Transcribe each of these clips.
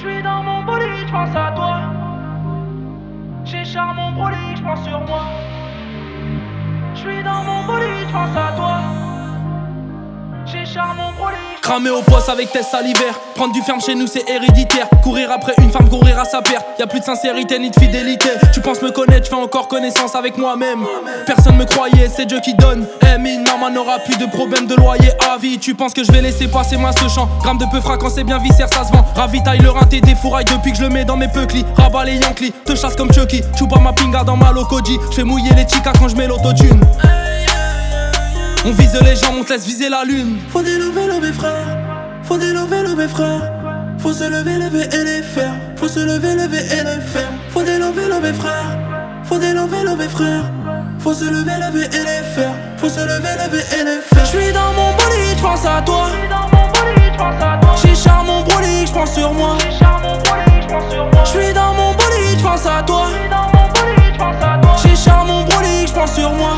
J'suis dans mon bolide, j'pense à toi. J'ai mon bolide, j'pense sur moi. J'suis dans mon bolide, j'pense à toi. J'ai mon bolide. Cramer au poste avec tes salivaires. Prendre du ferme chez nous c'est héréditaire. Courir après une femme, courir à sa perte. Y'a plus de sincérité ni de fidélité. Tu penses me connaître, j'fais encore connaissance avec moi-même. Personne me croyait, c'est Dieu qui donne. Mine, maman n'aura plus de problème de loyer à vie. Tu penses que je vais laisser passer moi ce champ. Gramme de peu quand c'est bien viscère, ça se vend. Ravitaille le rinté des fourrailles depuis que je le mets dans mes peuklis. Rabat les Yankees, te chasse comme Chucky. Choupa ma pinga dans ma locoji. J'fais mouiller les chicas quand j'mets l'autotune. On vise les gens, on te laisse viser la lune. Faut des lever frère. Faut des lever frère. Faut se lever et les faire. Faut se lever et les faire. Faut des lever frère. Faut des lever frère. Faut se lever et les faire. Faut se lever et les faire. J'suis dans mon bolide, j'pense à toi. J'ai mon bolide, j'pense sur moi. J'suis dans mon bolide, j'pense à toi. J'ai mon bolide, j'pense sur moi.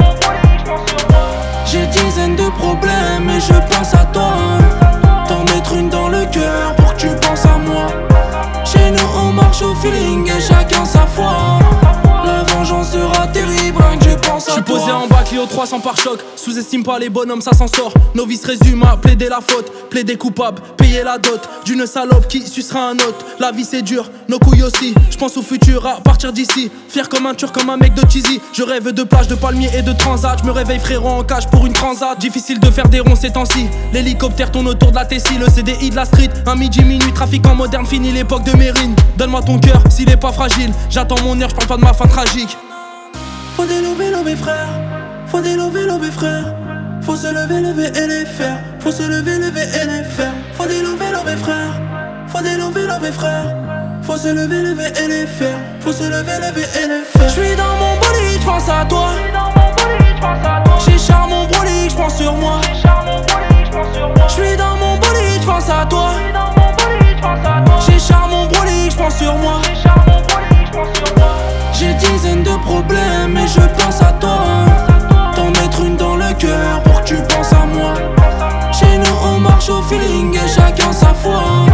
J'ai dizaines de problèmes et je pense à toi. T'en mettre une dans le cœur pour que tu penses à moi. Chez nous on marche au feeling et chacun sa foi. La vengeance sera terrible, rien que je pense à toi. J'suis posé en bas, Clio 300 par choc. Sous-estime pas les bonhommes, ça s'en sort. Novice résume à plaider la faute. Plaider coupable, payer la dot d'une salope qui sucera un autre. La vie c'est dur, nos couilles aussi. J'pense au futur à partir d'ici. Fier comme un turc, comme un mec de cheesy. Je rêve de plage, de palmiers et de transat. J'me réveille frérot en cage pour une transat. Difficile de faire des ronds ces temps-ci. L'hélicoptère tourne autour de la Tessie. Le CDI de la street, un midi minuit. Trafiquant moderne, fini l'époque de Mérine. Donne-moi ton cœur s'il est pas fragile. J'attends mon heure, j'parle pas de ma fin tragique. Faut des lever frère. Faut des lever frère. Faut se lever et les faire. Faut se lever et les faire. Faut des lever frère. Faut des lever frère. Faut se lever et les faire. Faut se lever et les faire. J'suis dans mon bolide, j'pense à toi. J'ai mon bolide, j'pense sur moi. J'suis dans mon bolide, j'pense à toi. J'ai mon bolide, j'pense sur moi. J'ai dizaines de problèmes et je pense à toi. T'en mettre une dans le cœur pour que tu penses à moi. Chez nous on marche au feeling et chacun sa foi.